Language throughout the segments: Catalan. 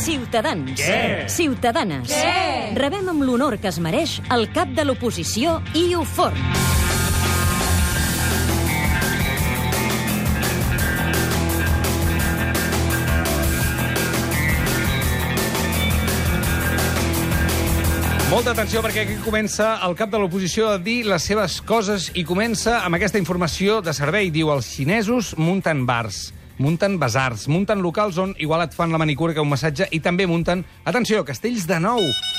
Ciutadans. Què? Ciutadanes. Què? Rebem amb l'honor que es mereix el cap de l'oposició, Iu Forn. Molta atenció, perquè aquí comença el cap de l'oposició a dir les seves coses i comença amb aquesta informació de servei. Diu, els xinesos munten bars, munten basars, munten locals on igual et fan la manicura que un massatge i també munten, atenció, castells de nou.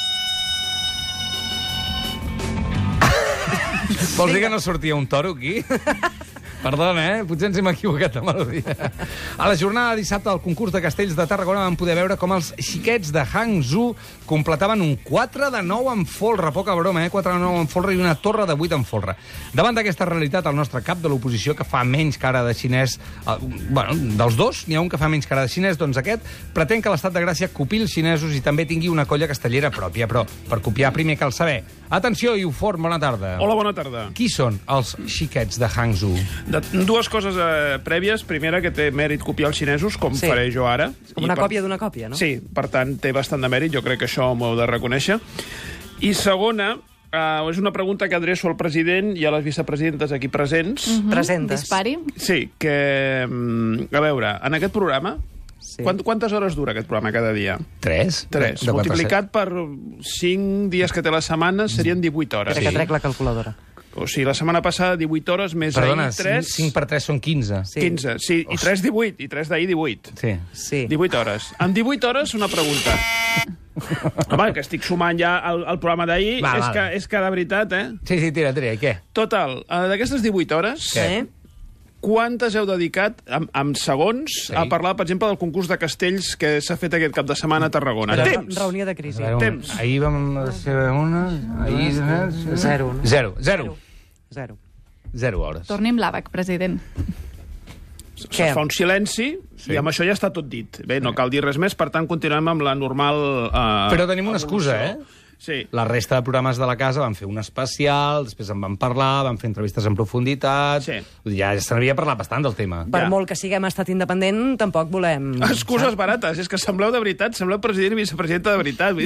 Vols dir que no sortia un toro aquí? Perdona, potser ens hem equivocat de melodia. A la jornada de dissabte del concurs de castells de Tarragona vam poder veure com els xiquets de Hangzhou completaven un 4 de 9 en folre. Poca broma, 4 de 9 en folre i una torre de 8 en folre. Davant d'aquesta realitat, el nostre cap de l'oposició, que fa menys cara de xinès... dels dos, n'hi ha un que fa menys cara de xinès, doncs aquest pretén que l'estat de Gràcia copiï els xinesos i també tingui una colla castellera pròpia. Però per copiar primer cal saber. Atenció, Iu Forn, bona tarda. Hola, bona tarda. Qui són els xiquets de Hangzhou? Dues coses prèvies. Primera, que té mèrit copiar els xinesos, com faré jo ara. Com una còpia d'una còpia, no? Sí, per tant, té bastant de mèrit. Jo crec que això m'ho heu de reconèixer. I segona, és una pregunta que adreço al president i a les vicepresidentes aquí presents. Presentes. Dispari. Sí, que... A veure, en aquest programa... Sí. Quantes hores dura aquest programa cada dia? 3. 3. Multiplicat per 5 dies que té la setmana serien 18 hores. Espera que trec la calculadora. O sigui, la setmana passada 18 hores, més Perdona, ahir 3... 5 per 3 són 15. Sí. 15, sí, i 3 18, i 3 d'ahir 18. Sí. Sí. 18 hores. En 18 hores, una pregunta. Home, que estic sumant ja el programa d'ahir, és que de veritat, Sí, tira, i què? Total, d'aquestes 18 hores, Sí. quantes heu dedicat, amb segons, a parlar, per exemple, del concurs de castells que s'ha fet aquest cap de setmana a Tarragona? Temps! Reunió de crisi. Temps. Ahir vam ser una... Ahir... Zero. No? Zero. 0 hores. Torni amb l'àbac, president. Es fa un silenci i amb això ja està tot dit. Bé, no cal dir res més, per tant, continuem amb la normal... Però tenim una excusa, Sí. La resta de programes de la casa van fer un especial, després en van parlar, van fer entrevistes en profunditat... Sí. Ja se n'havia parlat bastant del tema. Per molt que siguem estat independent, tampoc volem... Excuses barates, és que sembleu de veritat, sembleu president i vicepresidenta de veritat.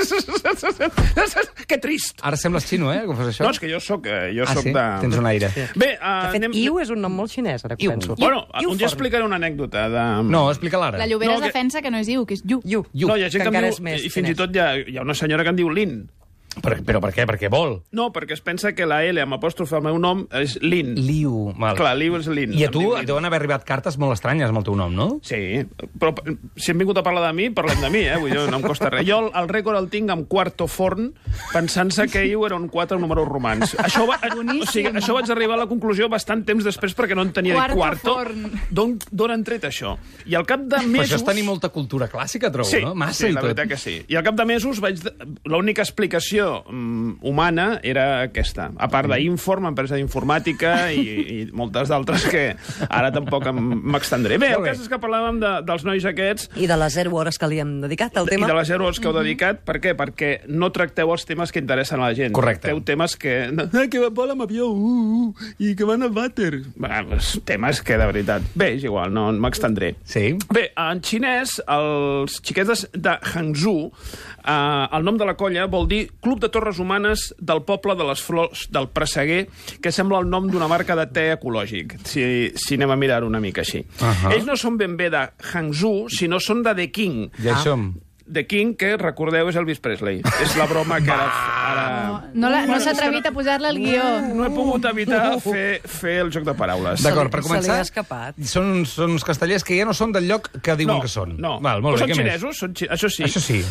Que trist. Ara sembles xino, que fas això? No, és que jo soc sí? de... Tens un aire. Sí. Bé, De fet, Iu és un nom molt xinès, ara que Iu. penso. Bueno, Iu un dia Forn. explicaré una anècdota de... No, explica-la ara. La Llobera No, es defensa que no és Iu, que és Yu. Iu. No, hi ha gent que encara em és diu... més I fins i xinès. tot hi ha una senyora que en diu Lin. Però per què? Perquè vol. No, perquè es pensa que la L amb apòstrofe al meu nom és Lin. Liu. Val. Clar, Liu és Lin. I a Em tu diu Lin. deuen haver arribat cartes molt estranyes amb el teu nom, no? Sí, però si hem vingut a parlar de mi, parlem de mi, Vull dir, no em costa res. Jo el rècord el tinc amb Quarto Forn, pensant-se que Iu era un 4 números romans. Això vaig arribar a la conclusió bastant temps després perquè no en tenia dit Quarto Quarto. Forn. D'on han tret això? I al cap de Però mesos... això és tenir molta cultura clàssica, trobo, Sí, no? Massa sí, i la tot. veritat que sí. I al cap de mesos l'única explicació humana era aquesta. A part d'Inform, empresa d'informàtica i moltes d'altres que ara tampoc m'extendré. Bé, el cas és que parlàvem dels nois aquests I de les 0 hores que li hem dedicat al tema. i de les 0 hores que heu dedicat. Per què? Perquè no tracteu els temes que interessen a la gent. Correcte. Tracteu temes que vola amb avió, i que van a vàter. Temes que, de veritat... Bé, és igual, no m'extendré. Sí. Bé, en xinès, els xiquets de Hangzhou, el nom de la colla vol dir Club de Torres Humanes del Poble de les Flors del Presseguer, que sembla el nom d'una marca de te ecològic, si anem a mirar una mica així. Ells no són ben bé de Hangzhou, sinó són de Deqing. Ja hi som. Deqing, que, recordeu, és Elvis Presley. És la broma que ara... No s'ha atrevit a posar-la al guió. No he pogut evitar fer el joc de paraules. D'acord, per Se li començar, ha escapat. són uns castellers que ja no són del lloc que diuen que són. No, Val, molt però bé, són què més? xinesos, això sí. Això sí.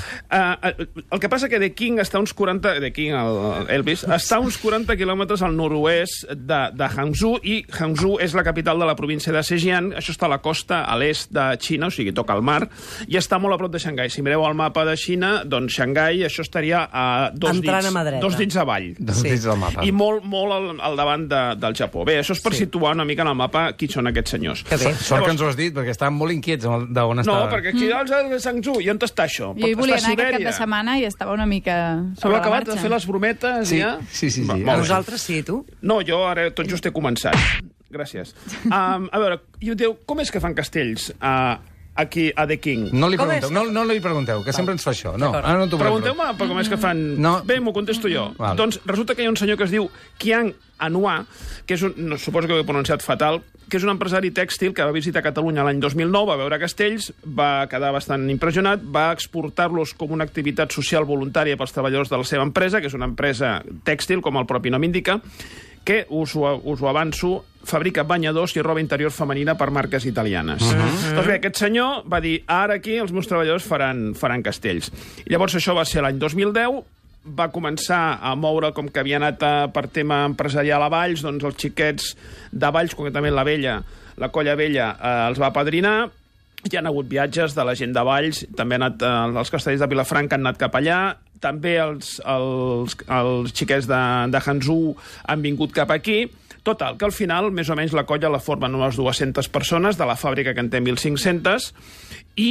El que passa que Deqing està uns 40... Deqing, Elvis, està uns 40 quilòmetres al nord-oest de Hangzhou, i Hangzhou és la capital de la província de Zhejiang. Això està a la costa, a l'est de Xina, o sigui, toca el mar, i està molt a prop de Xangai. Si mireu el mapa de Xina, doncs Xangai, això estaria a dos dits avall. Dos dits del mapa. I molt al davant del Japó. Bé, això és per situar una mica en el mapa qui són aquests senyors. Que bé. Sort que ens ho has dit, perquè estaven molt inquiets d'on No, estava. perquè aquí els de Hangzhou, i on està això? Jo hi volia Està a anar aquest cap de Sibèria. setmana i estava una mica Heu sobre la acabat de marxa. fer les brometes, Sí, ja? sí. Molt bé. Nosaltres sí, tu? No, jo ara tot just he començat. Gràcies. A veure, i diu, com és que fan castells? aquí a The King. No li Com pregunteu, és? no li pregunteu, que sempre ens fa això. No, D'acord. ara no t'ho Pregunteu-me, però com és que fan... No. Bé, m'ho contesto jo. Vale. Doncs resulta que hi ha un senyor que es diu Qian Anua, que és un, no, suposo que ho he pronunciat fatal, que és un empresari tèxtil que va visitar Catalunya l'any 2009, va veure castells, va quedar bastant impressionat, va exportar-los com una activitat social voluntària pels treballadors de la seva empresa, que és una empresa tèxtil, com el propi nom indica, que, us ho avanço, fabrica banyadors i roba interior femenina per marques italianes. Doncs bé, aquest senyor va dir, ara aquí els meus treballadors faran castells. I llavors això va ser l'any 2010, va començar a moure com que havia anat per tema empresarial a Valls, doncs els xiquets de Valls, concretament la Vella, la Colla Vella, els va apadrinar. Hi han hagut viatges de la gent de Valls, també han anat, els castellers de Vilafranca han anat cap allà, també els xiquets de Hangzhou han vingut cap aquí. Total, que al final, més o menys, la colla la formen unes 200 persones, de la fàbrica que en té 1.500, i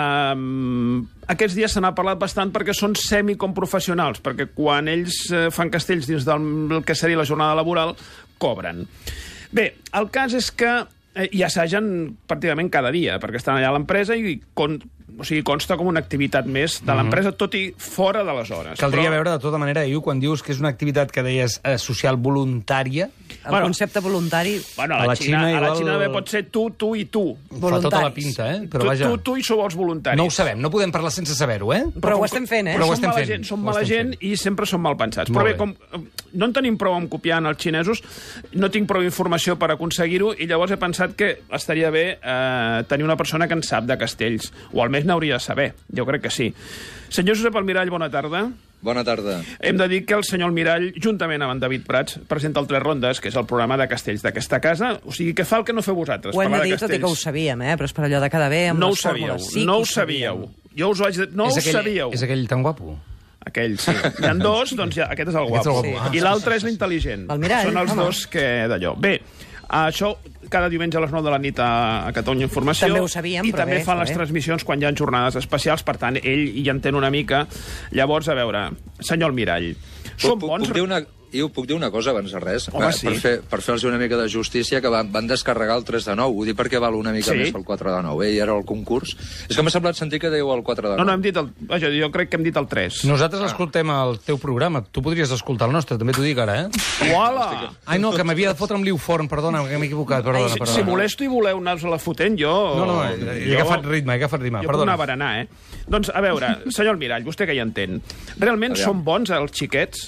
aquests dies se n'ha parlat bastant perquè són semiprofessionals, perquè quan ells fan castells dins del que seria la jornada laboral, cobren. Bé, el cas és que i assagen pràcticament cada dia, perquè estan allà a l'empresa i consta com una activitat més de l'empresa, tot i fora de les hores. Caldria veure, de tota manera, Iu, quan dius que és una activitat que deies social voluntària... El concepte voluntari... Bueno, a la Xina també pot ser tu i tu. Fa tota la pinta, eh? Però vaja... Tu i sou els voluntaris. No ho sabem, no podem parlar sense saber-ho, eh? Però ho estem fent, eh? Però ho estem fent. Som mala gent i sempre som mal pensats. Però bé, com no en tenim prou amb copiar els xinesos, no tinc prou informació per aconseguir-ho, i llavors he pensat que estaria bé tenir una persona que en sap de castells, o almenys n'hauria de saber. Jo crec que sí. Senyor Josep Almirall, bona tarda. Bona tarda. Hem de dir que el senyor Almirall, juntament amb en David Prats, presenta el Tres Rondes, que és el programa de castells d'aquesta casa. O sigui, què fa el que no feu vosaltres? Ho hem de dir, castells. tot i que ho sabíem, però és per allò de quedar bé amb no les fórmules. Sí, no ho sabíeu. Jo us ho vaig dir, no ho sabíeu. És aquell tan guapo? Aquell, sí. Hi ha dos, doncs ja, aquest és el guapo. Aquest és el guapo. I l'altre és l'intel·ligent. El Mirall, són els home. dos que d'allò. Bé, això cada diumenge a les 9 de la nit a Catalunya Informació. També ho sabíem, I però també bé, fan però les bé. transmissions quan hi ha jornades especials, per tant, ell hi entén una mica. Llavors, a veure, senyor Almirall, som bons... Puc dir una cosa abans de res? Home, sí. Per fer-los una mica de justícia, que van descarregar el 3 de 9. Ho dic perquè val una mica més que el 4 de 9. I era el concurs. És que m'ha semblat sentir que dèieu el 4 de 9. No, hem dit vaja, jo crec que hem dit el 3. Nosaltres escoltem el teu programa. Tu podries escoltar el nostre, també t'ho dic ara, eh? Uala! Ai, no, que m'havia de fotre amb l'Iu Forn, perdona, que m'he equivocat, perdona. Si molesto i voleu anar-la fotent, jo... No, he agafat ritme, Jo perdona. puc anar a berenar, Doncs, a veure, senyor Almirall, vostè que hi entén, realment són bons els xiquets?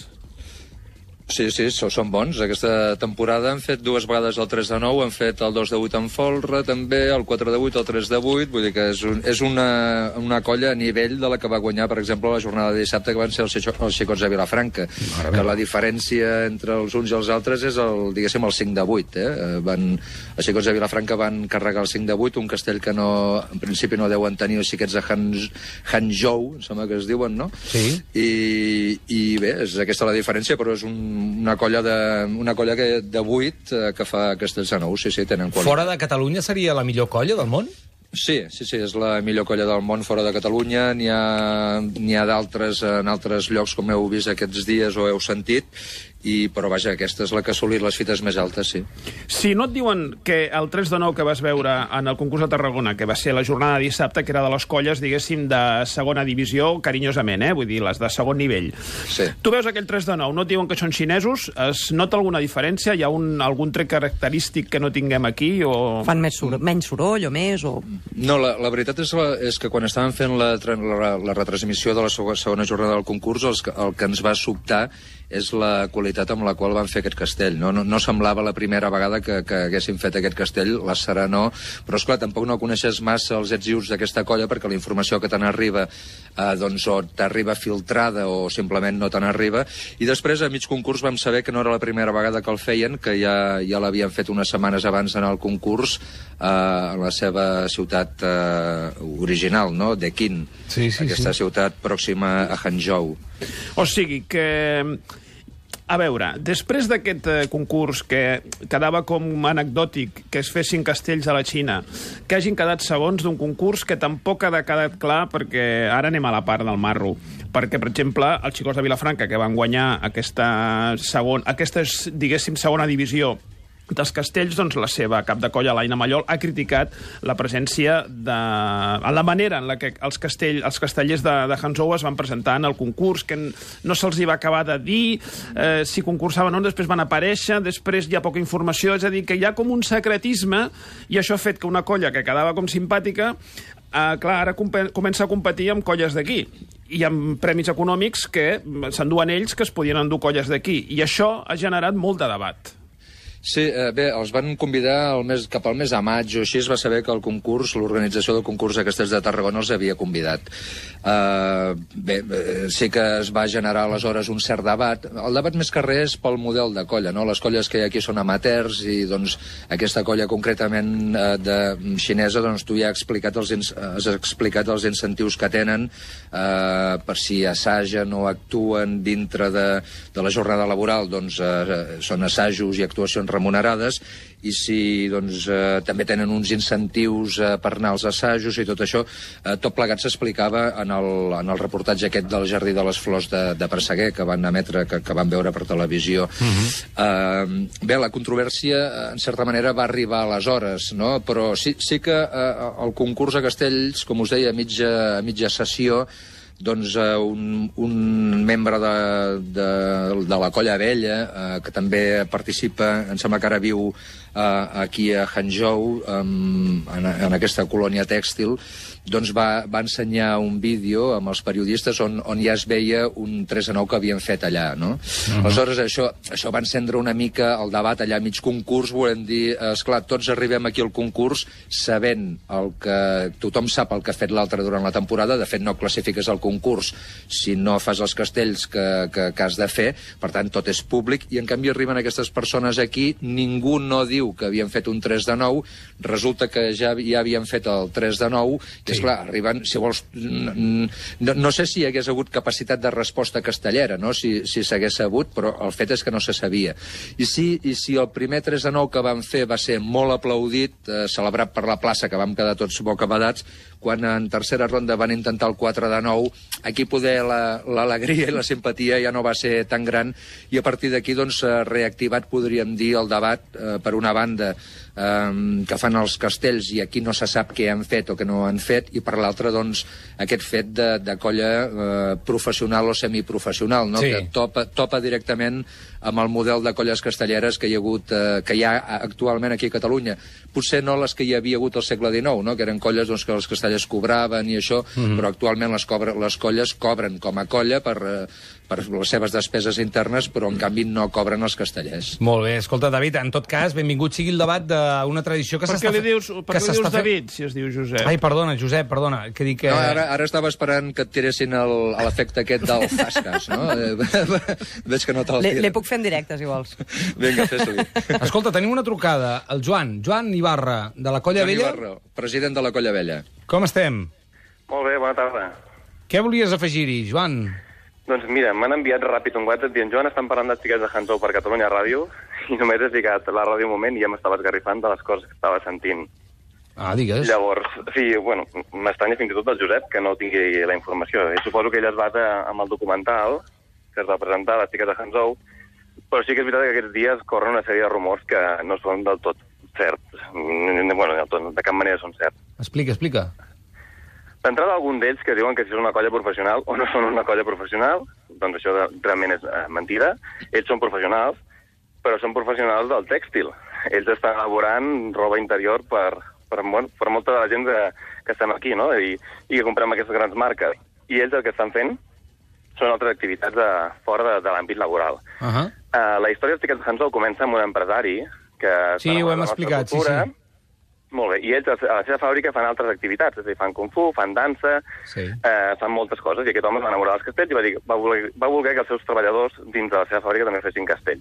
Sí, són bons. Aquesta temporada han fet 2 vegades el 3 de 9, han fet el 2 de 8 en folre, també, el 4 de 8, el 3 de 8, vull dir que és una colla a nivell de la que va guanyar, per exemple, la jornada de dissabte, que van ser els xicots de Vilafranca, que la diferència entre els uns i els altres és, diguéssim, el 5 de 8, Els xicots de Vilafranca van carregar el 5 de 8, un castell que en principi no deuen tenir els xiquets de Hangzhou, em sembla que es diuen, no? Sí. I bé, és aquesta la diferència, però és una colla de 8 que fa castells de 9, sí, tenen qualitat. Fora de Catalunya seria la millor colla del món? Sí, és la millor colla del món fora de Catalunya. N'hi ha d'altres en altres llocs, com heu vist aquests dies o heu sentit, però vaja, aquesta és la que ha assolit les fites més altes, sí. Si no et diuen que el 3 de 9 que vas veure en el concurs de Tarragona, que va ser la jornada de dissabte, que era de les colles, diguéssim, de segona divisió, carinyosament, vull dir, les de segon nivell. Sí. Tu veus aquell 3 de 9, no et diuen que són xinesos? Es nota alguna diferència? Hi ha algun tret característic que no tinguem aquí? O... Fan menys soroll o més? O... No, la veritat és que quan estàvem fent la retransmissió de la segona jornada del concurs, el que ens va sobtar és la qualitat amb la qual van fer aquest castell. No semblava la primera vegada que haguessin fet aquest castell, la Serenor, però esclar, tampoc no coneixes massa els ets i uts d'aquesta colla, perquè la informació que te n'arriba doncs o t'arriba filtrada o simplement no te n'arriba, i després a mig concurs vam saber que no era la primera vegada que el feien, que ja l'havien fet unes setmanes abans en el concurs a la seva ciutat original, no? Dequín, aquesta ciutat pròxima a Hangzhou. O sigui que, a veure, després d'aquest concurs que quedava com anecdòtic que es fessin castells a la Xina, que hagin quedat segons d'un concurs que tampoc ha quedat clar, perquè ara anem a la part del marro, perquè, per exemple, els xicots de Vilafranca, que van guanyar aquesta diguéssim, segona divisió dels castells, doncs la seva cap de colla, l'Aina Mallol, ha criticat la presència la manera en la que els castellers de Hangzhou es van presentar en el concurs, que no se'ls hi va acabar de dir si concursaven o no, després van aparèixer, després hi ha poca informació, és a dir, que hi ha com un secretisme, i això ha fet que una colla que quedava com simpàtica, clar, ara comença a competir amb colles d'aquí, i amb premis econòmics que s'enduen ells, que es podien endur colles d'aquí, i això ha generat molt de debat. Sí, bé, els van convidar cap al mes de maig o així, es va saber que el concurs, l'organització del concurs de Castells de Tarragona els havia convidat. Bé, sí que es va generar aleshores un cert debat. El debat més que res és pel model de colla, no? Les colles que hi ha aquí són amateurs i doncs aquesta colla concretament xinesa, doncs tu ja has explicat els incentius que tenen per si assagen o actuen dintre de la jornada laboral, doncs són assajos i actuacions remunerades, i si doncs, també tenen uns incentius per anar als assajos i tot això, tot plegat s'explicava en el reportatge aquest del Jardí de les Flors de Presseguer, que van emetre, que van veure per televisió. Bé, la controvèrsia, en certa manera, va arribar aleshores, no? Però sí que el concurs a Castells, com us deia, a mitja sessió, doncs un membre de la Colla Vella, que també participa, em sembla que ara viu aquí a Hangzhou, en aquesta colònia tèxtil, doncs va ensenyar un vídeo amb els periodistes on ja es veia un 3-9 que havien fet allà, no? Aleshores, això va encendre una mica el debat allà a mig concurs, volem dir, esclar, tots arribem aquí al concurs sabent tothom sap el que ha fet l'altre durant la temporada, de fet no classifiques el concurs si no fas els castells que has de fer, per tant tot és públic, i en canvi arriben aquestes persones aquí, ningú no diu que havien fet un 3-9, resulta que ja havien fet el 3-9, i esclar, arriben, si vols, no sé si hi hagués hagut capacitat de resposta castellera, no? Si s'hagués sabut, però el fet és que no se sabia. I si el primer 3-9 que van fer va ser molt aplaudit, celebrat per la plaça, que vam quedar tots bocabadats, quan en tercera ronda van intentar el 4-9, aquí poder l'alegria i la simpatia ja no va ser tan gran, i a partir d'aquí doncs reactivat, podríem dir, el debat, per una banda, que fan els castells i aquí no se sap què han fet o què no han fet, i per l'altra, doncs, aquest fet de colla professional o semiprofessional, no? Sí. Que topa directament amb el model de colles castelleres que hi ha actualment aquí a Catalunya. Potser no les que hi havia hagut al segle XIX, no? Que eren colles doncs, que els castellers cobraven i això, però actualment les colles cobren com a colla per les seves despeses internes, però en canvi no cobren els castellers. Molt bé, escolta, David, en tot cas, benvingut sigui el debat d'una tradició que s'està fent... Per què li dius David, si es diu Josep? Ai, perdona, Josep, perdona. Que dic que... No, ara estava esperant que et tiressin l'efecte aquest del Fascas, no? Veig que no te'l tira. Li puc fer en directe, si vols. Vinga, fes-li. Escolta, tenim una trucada. El Joan Ibarra, de la Colla Vella. Joan Ibarra, president de la Colla Vella. Com estem? Molt bé, bona tarda. Què volies afegir-hi, Joan? Doncs mira, m'han enviat ràpid un WhatsApp dient Joan, estan parlant de xiquets de Hangzhou per Catalunya Ràdio, i només he ficat la ràdio un moment i ja m'estava esgarrifant de les coses que estava sentint. Ah, digues. Llavors, sí, bueno, m'estranya fins i tot el Josep que no tingui la informació. I suposo que ell es basa amb el documental que es va presentar a les xiquets de Hangzhou, però sí que és veritat que aquests dies corren una sèrie de rumors que no són del tot certs. Bueno, de cap manera són certs. Explica. D'entrada, algun d'ells que diuen que si són una colla professional o no són una colla professional, doncs això realment és mentida. Ells són professionals, però són professionals del tèxtil. Ells estan elaborant roba interior per molta de la gent que estem aquí, no? I que comprem aquestes grans marques. I ells el que estan fent són altres activitats fora de l'àmbit laboral. La història dels xiquets de Hangzhou comença amb un empresari que... Sí, ho hem explicat, sí. Molt bé, i ells a la seva fàbrica fan altres activitats, és a dir, fan kung fu, fan dansa, fan moltes coses, i aquest home es va enamorar dels castells i va voler que els seus treballadors dins de la seva fàbrica també fessin castells.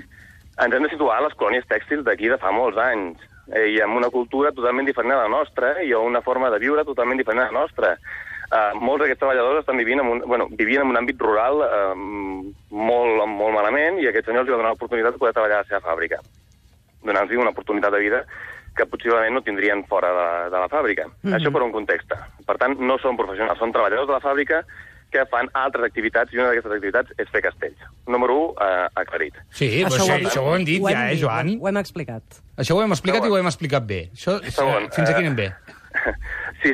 Ens hem de situar a les colònies tèxtils d'aquí de fa molts anys, i amb una cultura totalment diferent a la nostra, i una forma de viure totalment diferent a la nostra. Molts d'aquests treballadors estan vivien en un àmbit rural molt malament, i aquests senyors li van donar l'oportunitat de poder treballar a la seva fàbrica, donant-los una oportunitat de vida que possiblement no tindrien fora de la fàbrica. Això per un context. Per tant, no són professionals, són treballadors de la fàbrica que fan altres activitats, i una d'aquestes activitats és fer castells. Número 1, aclarit. Sí, però això ho hem dit ja, Joan? Ho hem explicat. Això ho hem explicat i ho hem explicat bé. Això, fins aquí anem bé. Si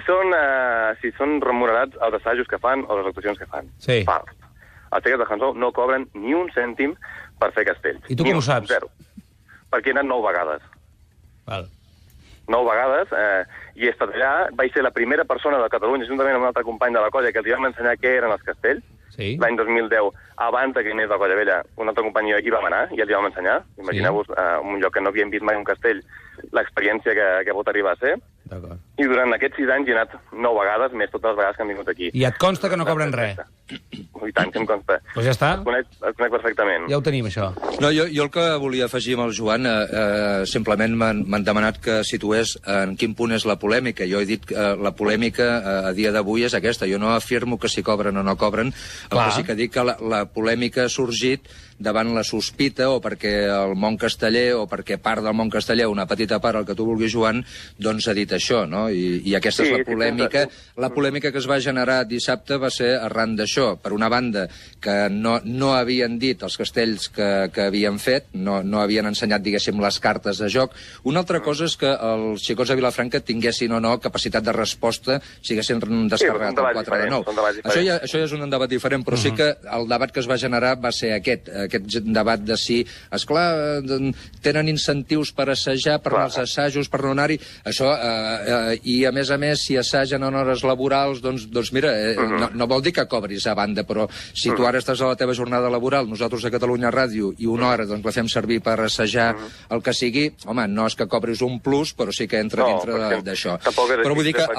són remunerats els assajos que fan o les actuacions que fan. Sí. Fals. Els xiquets de Hangzhou no cobren ni un cèntim per fer castells. I tu com ho saps? Zero. Perquè he anat 9 vegades. Val. 9 vegades, i he estat allà. Vaig ser la primera persona de Catalunya, juntament amb un altre company de la colla, que els vam ensenyar què eren els castells. Sí. L'any 2010, abans que anés de la Colla Vella, un altre company hi vam anar i els hi vam ensenyar. Imagineu-vos, un lloc que no havíem vist mai un castell, l'experiència que pot arribar a ser. D'acord. I durant aquests 6 anys he anat 9 vegades, més totes les vegades que han vingut aquí. I et consta que no cobren res? I tant, que em consta. Doncs ja està. Et conec perfectament. Ja ho tenim, això. No, jo el que volia afegir amb el Joan, simplement m'han demanat que situés en quin punt és la polèmica. Jo he dit que la polèmica a dia d'avui és aquesta. Jo no afirmo que si cobren o no cobren. El que sí que dic que la polèmica ha sorgit davant la sospita, o perquè el món casteller, o perquè part del món casteller, una petita part, el que tu vulguis, Joan, doncs ha dit això, no? I aquesta és la polèmica. La polèmica que es va generar dissabte va ser arran d'això. Per una banda, que no havien dit els castells que havien fet, no havien ensenyat, diguéssim, les cartes de joc. Una altra cosa és que els xicots de Vilafranca tinguessin o no capacitat de resposta si haguessin descarregat el 4 de 9. Això ja és un debat diferent, però sí que el debat que es va generar va ser aquest debat de si, esclar, tenen incentius per assajar, per als assajos, per no anar-hi, això, i a més, si assagen en hores laborals, doncs mira, no vol dir que cobris a banda, però si tu ara estàs a la teva jornada laboral, nosaltres a Catalunya Ràdio, i una hora doncs la fem servir per assajar el que sigui, home, no és que cobris un plus, però sí que entra dintre d'això. Però vull dir que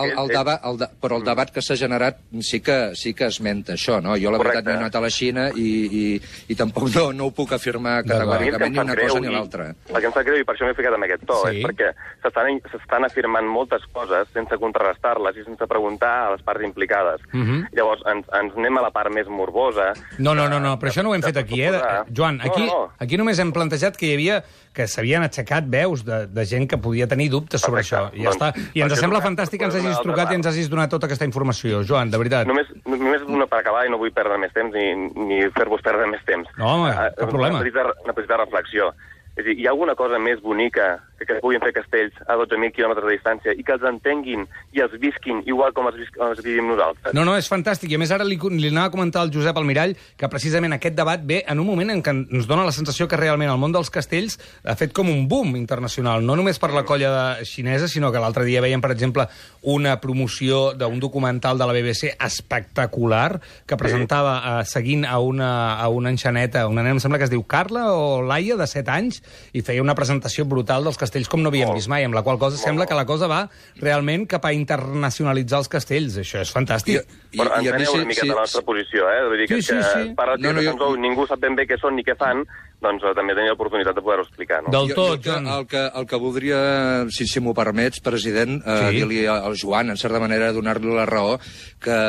el debat que s'ha generat sí que esmenta això, no? Jo la veritat no he anat a la Xina i tampoc no ho puc afirmar categòricament ni una cosa ni l'altra. El que em sap greu, i per això m'he ficat amb aquest to, és perquè s'estan afirmant moltes coses sense contrarrestar-les i sense preguntar a les parts implicades. Llavors, ens anem a la part més morbosa. No, però això no ho hem fet aquí, Joan, aquí només hem plantejat que hi havia que s'havien aixecat veus de gent que podia tenir dubtes sobre això. I ja està. I ens sembla fantàstic que ens hagis trucat i ens hagis donat tota aquesta informació, Joan, de veritat. Només una per acabar, i no vull perdre més temps ni fer-vos perdre més temps. No, home, cap problema. Una petita reflexió. És a dir, hi ha alguna cosa més bonica que puguin fer castells a 12.000 quilòmetres de distància i que els entenguin i els visquin igual com els vivim nosaltres? No, és fantàstic. I a més ara li anava a comentar al Josep Almirall que precisament aquest debat ve en un moment en què ens dona la sensació que realment el món dels castells ha fet com un boom internacional, no només per la colla xinesa, sinó que l'altre dia veiem, per exemple, una promoció d'un documental de la BBC espectacular que presentava seguint a una enxaneta, una nena, em sembla que es diu Carla o Laia, de 7 anys, i feia una presentació brutal dels castells com no havíem vist mai, amb la qual cosa sembla que la cosa va realment cap a internacionalitzar els castells. Això és fantàstic. Però enteneu una miqueta la nostra posició, Vull dir que per als que ningú sap ben bé què són ni què fan, doncs també tenia l'oportunitat de poder-ho explicar, no? Del tot, Joan. El que voldria, si m'ho permets, president, dir-li al Joan, en certa manera, donar-li la raó, que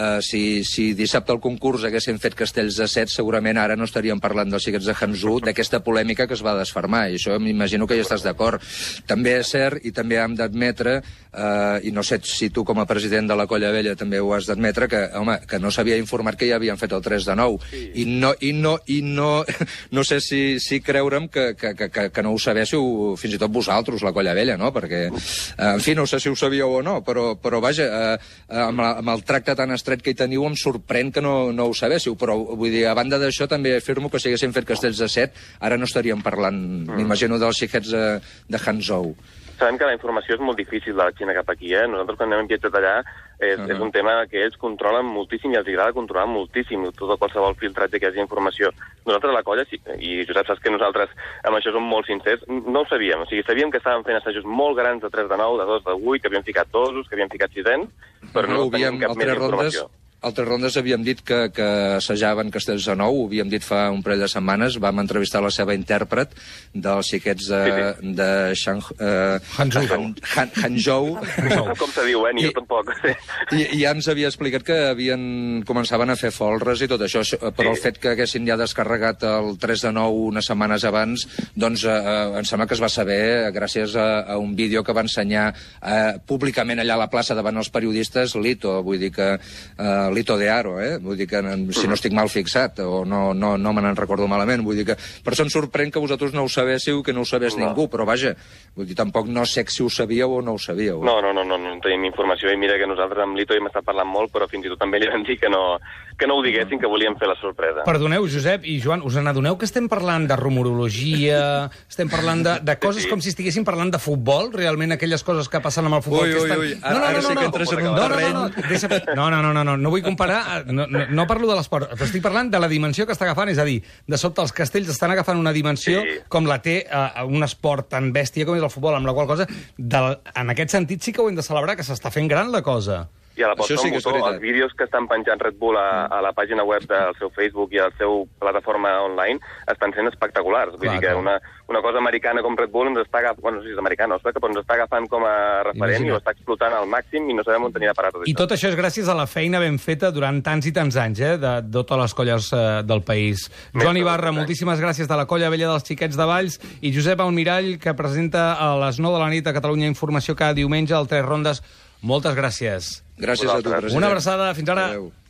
si dissabte al concurs haguessin fet castells de 7, segurament ara no estaríem parlant dels xiquets de Hangzhou, d'aquesta polèmica que es va desfermar, i això m'imagino que hi estàs d'acord. També és cert, i també hem d'admetre, i no sé si tu com a president de la Colla Vella també ho has d'admetre, que no s'havia informat que ja havien fet el 3 de 9, i no sé si creure'm que no ho sabéssiu fins i tot vosaltres, la Colla Vella, no? Perquè, en fi, no sé si ho sabíeu o no, però vaja, amb el tracte tan estret que hi teniu em sorprèn que no ho sabéssiu, però vull dir, a banda d'això també afirmo que si haguéssim fet castells de 7, ara no estaríem parlant, m'imagino, dels xiquets de Hangzhou. Sabem que la informació és molt difícil de la Xina cap aquí, Nosaltres, quan hem viatjat allà, és un tema que ells controlen moltíssim i els agrada controlar moltíssim tot qualsevol filtratge que hi hagi informació. Nosaltres a la colla, i Josep, saps que nosaltres amb això som molt sincers, no ho sabíem. O sigui, sabíem que estàvem fent assajos molt grans de 3 de 9, de 2 de 8, que havíem ficat dosos, que havíem ficat 600, però no teníem cap més informació. Altres rondes havíem dit que assajaven castells de 9, ho havíem dit fa un parell de setmanes, vam entrevistar la seva intèrpret dels xiquets de Hangzhou. Com se diu, ni jo tampoc. I ja ens havia explicat que començaven a fer folres i tot això, però el fet que haguessin ja descarregat el 3 de 9 unes setmanes abans, doncs em sembla que es va saber gràcies a un vídeo que va ensenyar públicament allà a la plaça davant els periodistes Lito, vull dir que Lito de Aro, vull dir que, si no estic mal fixat, o no me n'en recordo malament, vull dir que... Per això em sorprèn que vosaltres no ho sabéssiu, que no ho sabés ningú, però vaja, vull dir, tampoc no sé si ho sabíeu o no ho sabíeu. No tenim informació, i mira que nosaltres amb Lito hem estat parlant molt, però fins i tot també li vam dir que no ho diguessin, que volíem fer la sorpresa. Perdoneu, Josep i Joan, us n'adoneu que estem parlant de rumorologia, estem parlant de coses com si estiguéssim parlant de futbol, realment aquelles coses que passen amb el futbol? Ui, ara sí que entres en un terreny... No vull comparar, no parlo de l'esport, però estic parlant de la dimensió que està agafant, és a dir, de sobte els castells estan agafant una dimensió com la té un esport tan bèstia com és el futbol, amb la qual cosa, en aquest sentit sí que ho hem de celebrar, que s'està fent gran la cosa. I a la posta del motor, els vídeos que estan penjant Red Bull a la pàgina web del seu Facebook i a la seva plataforma online estan sent espectaculars. Vull dir que una cosa americana com Red Bull ens està agafant, bueno, no sé si és americana o sueca, però ens està agafant com a referent i ho està explotant al màxim i no sabem on tenia de parar tot això. I tot això és gràcies a la feina ben feta durant tants i tants anys, de totes les colles del país. Joan Ibarra, moltíssimes gràcies, de la Colla Vella dels Xiquets de Valls, i Josep Almirall, que presenta a les 9 de la nit a Catalunya Informació cada diumenge al Tres Rondes. Moltes gràcies. Gràcies a tu, president. Una abraçada, fins ara. Adéu.